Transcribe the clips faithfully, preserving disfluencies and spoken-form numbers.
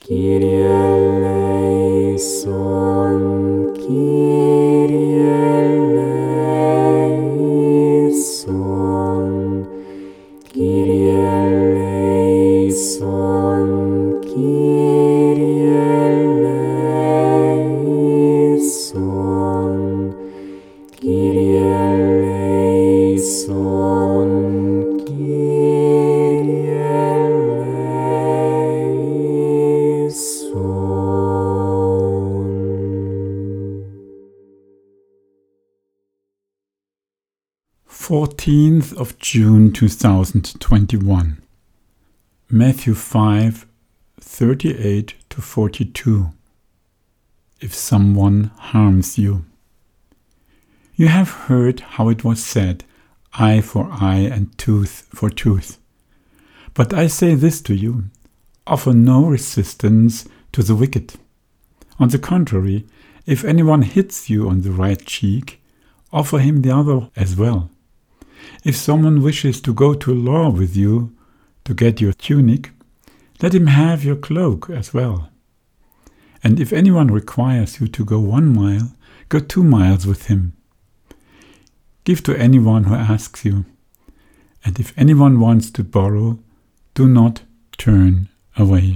Kyrie eleison, Kyrie eleison, Kyrie eleison, Kyrie eleison, Kyrie eleison, Kyrie eleison. fourteenth of June two thousand twenty-one. Matthew five, thirty-eight to forty-two. If someone harms you. You have heard how it was said, eye for eye and tooth for tooth. But I say this to you, offer no resistance to the wicked. On the contrary, if anyone hits you on the right cheek, offer him the other as well. If someone wishes to go to law with you to get your tunic, let him have your cloak as well. And if anyone requires you to go one mile, go two miles with him. Give to anyone who asks you, and if anyone wants to borrow, do not turn away.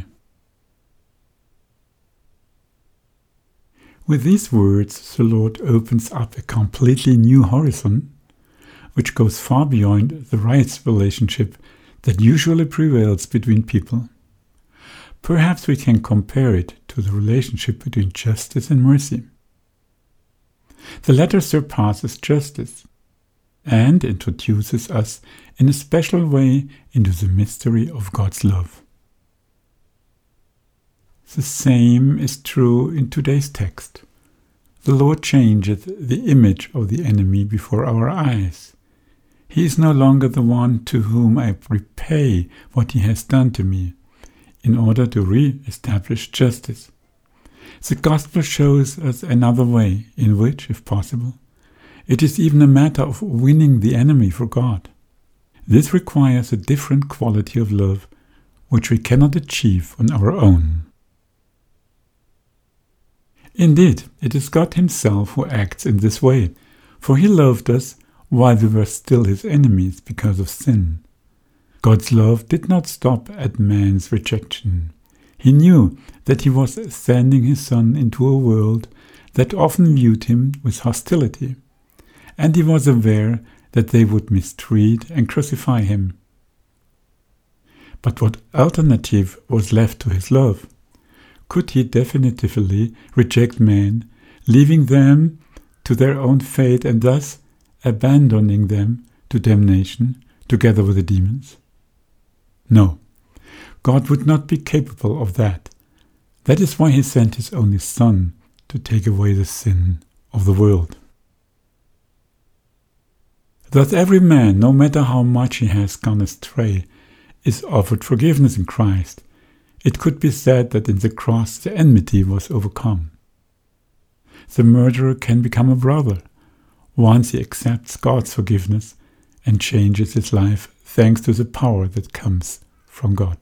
With these words, the Lord opens up a completely new horizon, which goes far beyond the rights relationship that usually prevails between people. Perhaps we can compare it to the relationship between justice and mercy. The latter surpasses justice and introduces us in a special way into the mystery of God's love. The same is true in today's text. The Lord changeth the image of the enemy before our eyes. He is no longer the one to whom I repay what he has done to me, in order to re-establish justice. The Gospel shows us another way in which, if possible, it is even a matter of winning the enemy for God. This requires a different quality of love, which we cannot achieve on our own. Indeed, it is God himself who acts in this way, for he loved us while we were still his enemies because of sin. God's love did not stop at man's rejection. He knew that he was sending his Son into a world that often viewed him with hostility, and he was aware that they would mistreat and crucify him. But what alternative was left to his love? Could he definitively reject man, leaving them to their own fate and thus abandoning them to damnation together with the demons? No, God would not be capable of that. That is why he sent his only Son to take away the sin of the world. Thus every man, no matter how much he has gone astray, is offered forgiveness in Christ. It could be said that in the cross the enmity was overcome. The murderer can become a brother once he accepts God's forgiveness and changes his life thanks to the power that comes from God.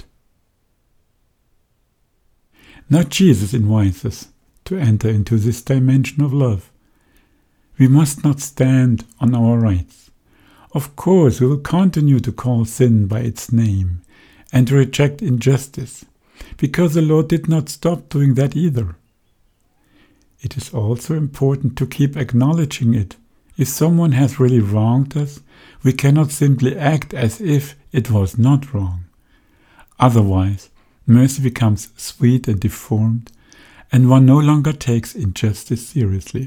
Now Jesus invites us to enter into this dimension of love. We must not stand on our rights. Of course, we will continue to call sin by its name and to reject injustice, because the Lord did not stop doing that either. It is also important to keep acknowledging it. If someone has really wronged us, we cannot simply act as if it was not wrong. Otherwise, mercy becomes sweet and deformed, and one no longer takes injustice seriously.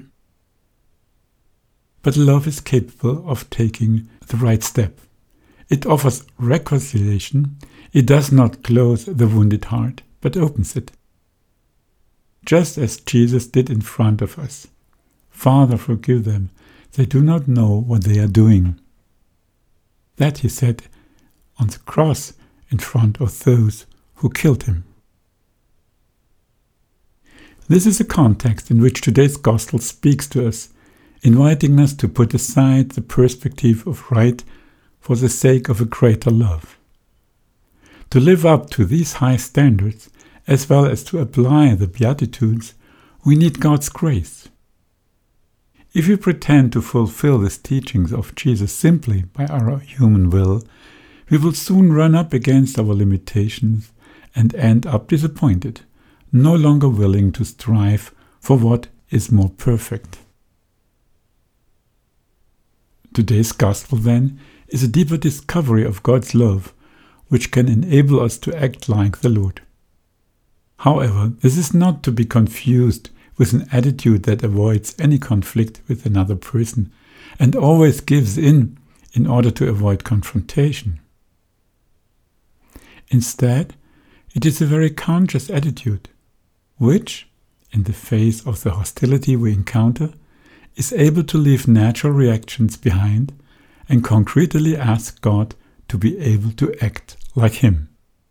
But love is capable of taking the right step. It offers reconciliation. It does not close the wounded heart, but opens it. Just as Jesus did in front of us. Father, forgive them. They do not know what they are doing. That he said on the cross in front of those who killed him. This is a context in which today's Gospel speaks to us, inviting us to put aside the perspective of right for the sake of a greater love. To live up to these high standards as well as to apply the Beatitudes, we need God's grace. If we pretend to fulfill these teachings of Jesus simply by our human will, we will soon run up against our limitations and end up disappointed, no longer willing to strive for what is more perfect. Today's Gospel, then, is a deeper discovery of God's love, which can enable us to act like the Lord. However, this is not to be confused with an attitude that avoids any conflict with another person and always gives in in order to avoid confrontation. Instead, it is a very conscious attitude, which, in the face of the hostility we encounter, is able to leave natural reactions behind and concretely ask God to be able to act like Him.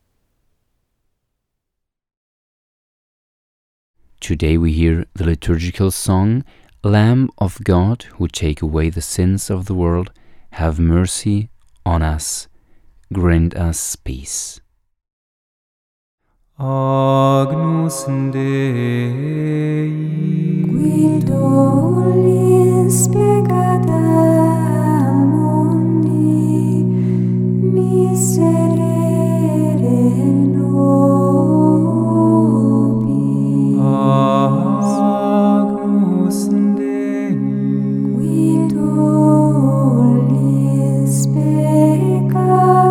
Today we hear the liturgical song, Lamb of God, who take away the sins of the world, have mercy on us, grant us peace. Agnus Dei, Qui tollis peccata mundi, miserere nobis. Agnus Dei, Qui tollis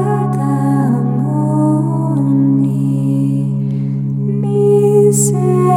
peccata mundi, miserere